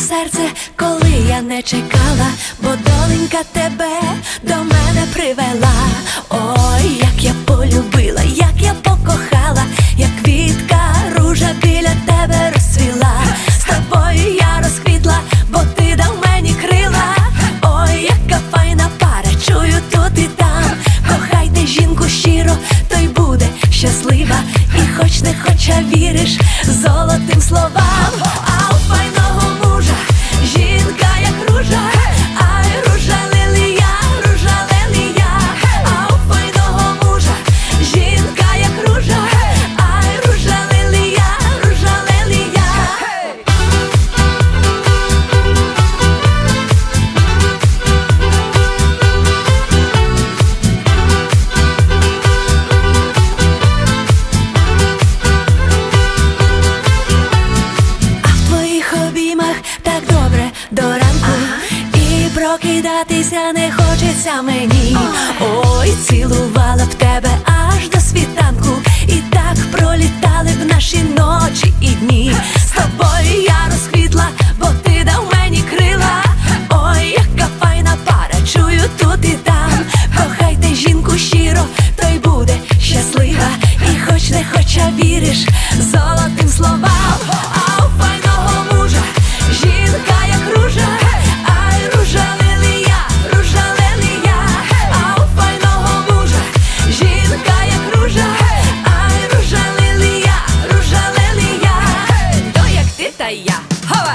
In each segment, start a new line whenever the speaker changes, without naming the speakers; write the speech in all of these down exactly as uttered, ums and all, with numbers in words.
серце, коли я не чекала, бо доленька тебе до мене привела. Ой, як я полюбила, як я покохала, як квітка ружа біля тебе розцвіла. З тобою я розквітла, бо ти дав мені крила. Ой, яка файна пара, чую тут і там. Кохайте жінку щиро, то й буде щаслива. І хоч не хоч, а віриш золотим словам. А у файного мужа жінка як ружа, ай, ружа лилія, ружа лилія. А у файного мужа жінка як ружа, ай, ружа лилія, ружа лилія. Так добре до ранку, і прокидатися не хочеться мені. Ой, цілувала б тебе аж до світанку, і так пролітали б наші ночі і дні. З тобою я розквітла, бо ти дав мені крила. Ой, яка файна пара, чую тут і там. Кохайте жінку щиро, то й буде щаслива. І хоч не хоч, а віриш золотим словам. А у файного мужа жінка як ружа, ай, ружа лилія, ружа лилія. А у файного мужа жінка як ружа, ай, ружа лилія, ружа лилія. То як ти, та я. Хова!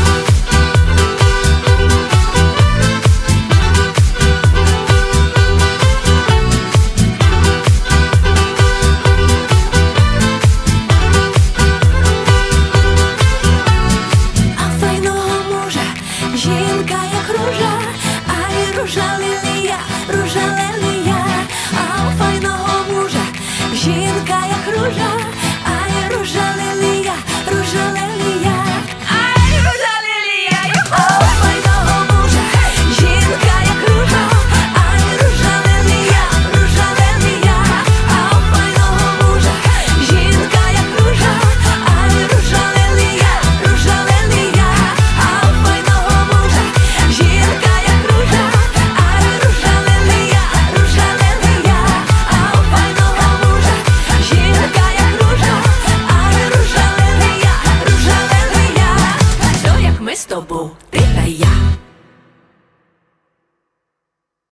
Жінка як ружа, ай, ружа лилія, ружа лилія. А у файного мужа жінка як ружа, ай, ружа лилія, ружа лилія. Ай, ружа лилія. А у файного мужа жінка як ружа, ай, ружа лилія, ружа лилія. А у файного мужа жінка як ружа, ай, ружа лилія, ружа лилія. А у файного жінка як ружа, ай, ружа лилія, ружа лилія. А у файного мужа жінка як ружа, ай, ружа лилія, ружа лилія. То як ми з тобою, ти та я.